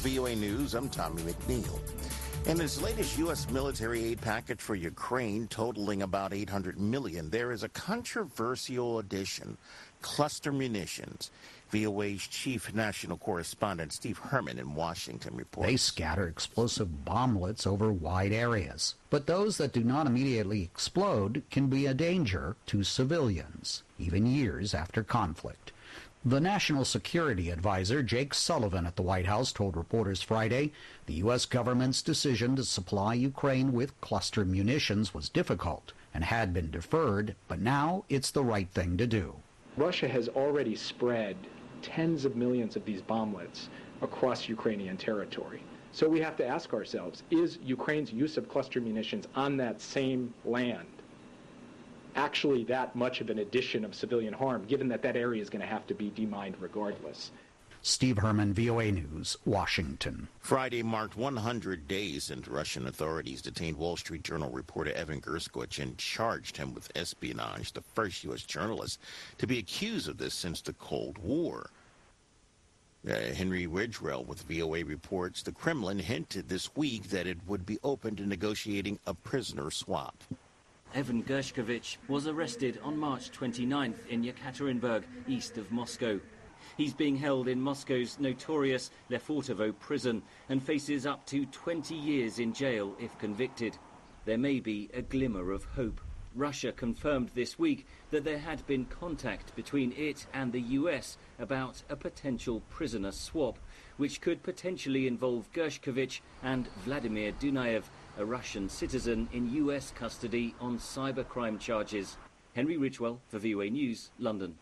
VOA News, I'm Tommy McNeil. In its latest U.S. military aid package for Ukraine, totaling about $800 million, there is a controversial addition, cluster munitions. VOA's chief national correspondent Steve Herman in Washington reports. They scatter explosive bomblets over wide areas, but those that do not immediately explode can be a danger to civilians, even years after conflict. The National Security Advisor, Jake Sullivan at the White House, told reporters Friday the U.S. government's decision to supply Ukraine with cluster munitions was difficult and had been deferred, but now it's the right thing to do. Russia has already spread tens of millions of these bomblets across Ukrainian territory. So we have to ask ourselves, is Ukraine's use of cluster munitions on that same land actually that much of an addition of civilian harm, given that that area is going to have to be demined regardless? Steve Herman, VOA News, Washington. Friday marked 100 days since Russian authorities detained Wall Street Journal reporter Evan Gershkovich and charged him with espionage, the first U.S. journalist to be accused of this since the Cold War. Henry Ridgwell with VOA reports the Kremlin hinted this week that it would be open to negotiating a prisoner swap. Evan Gershkovich was arrested on March 29th in Yekaterinburg, east of Moscow. He's being held in Moscow's notorious Lefortovo prison and faces up to 20 years in jail if convicted. There may be a glimmer of hope. Russia confirmed this week that there had been contact between it and the US about a potential prisoner swap, which could potentially involve Gershkovich and Vladimir Dunayev, a Russian citizen in US custody on cybercrime charges. Henry Ridgwell for VOA News, London.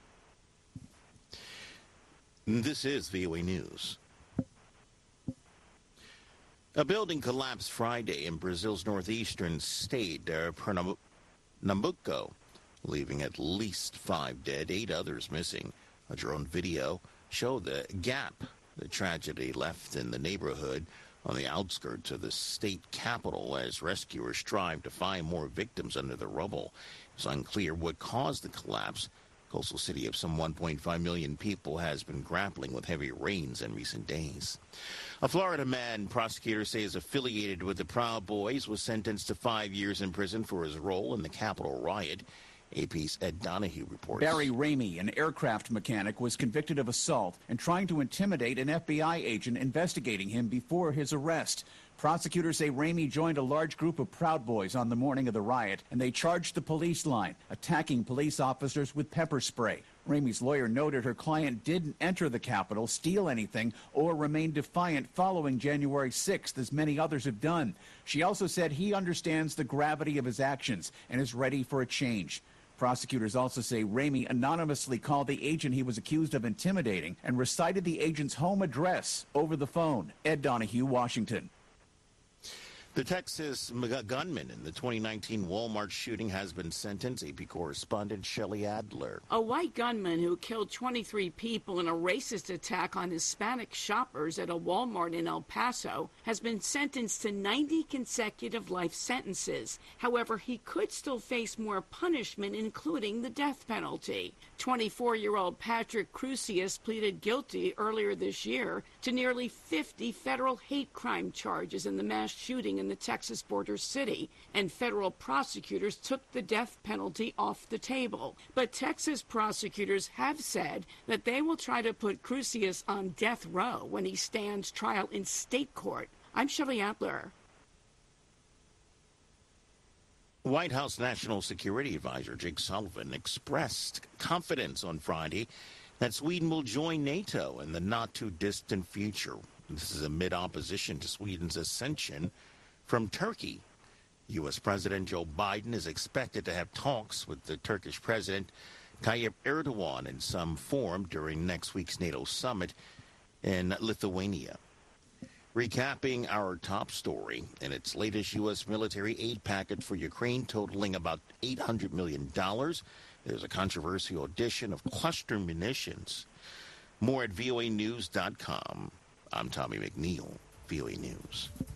This is VOA News. A building collapsed Friday in Brazil's northeastern state, Pernambuco, leaving at least 5 dead, 8 others missing. A drone video showed the gap the tragedy left in the neighborhood on the outskirts of the state capital as rescuers strive to find more victims under the rubble. It's unclear what caused the collapse. The coastal city of some 1.5 million people has been grappling with heavy rains in recent days. A Florida man prosecutors say is affiliated with the Proud Boys was sentenced to 5 years in prison for his role in the Capitol riot. AP's Ed Donahue reports. Barry Ramey, an aircraft mechanic, was convicted of assault and trying to intimidate an FBI agent investigating him before his arrest. Prosecutors say Ramey joined a large group of Proud Boys on the morning of the riot, and they charged the police line, attacking police officers with pepper spray. Ramey's lawyer noted her client didn't enter the Capitol, steal anything, or remain defiant following January 6th, as many others have done. She also said he understands the gravity of his actions and is ready for a change. Prosecutors also say Ramey anonymously called the agent he was accused of intimidating and recited the agent's home address over the phone. Ed Donahue, Washington. The Texas gunman in the 2019 Walmart shooting has been sentenced. AP correspondent Shelley Adler. A white gunman who killed 23 people in a racist attack on Hispanic shoppers at a Walmart in El Paso has been sentenced to 90 consecutive life sentences. However, he could still face more punishment, including the death penalty. 24-year-old Patrick Crusius pleaded guilty earlier this year to nearly 50 federal hate crime charges in the mass shooting in the Texas border city, and federal prosecutors took the death penalty off the table. But Texas prosecutors have said that they will try to put Crusius on death row when he stands trial in state court. I'm Shelley Adler. White House National Security Advisor Jake Sullivan expressed confidence on Friday that Sweden will join NATO in the not-too-distant future. This is amid opposition to Sweden's accession from Turkey. U.S. President Joe Biden is expected to have talks with the Turkish President Tayyip Erdogan in some form during next week's NATO summit in Lithuania. Recapping our top story, in its latest U.S. military aid package for Ukraine totaling about $800 million, there's a controversial addition of cluster munitions. More at voanews.com. I'm Tommy McNeil, VOA News.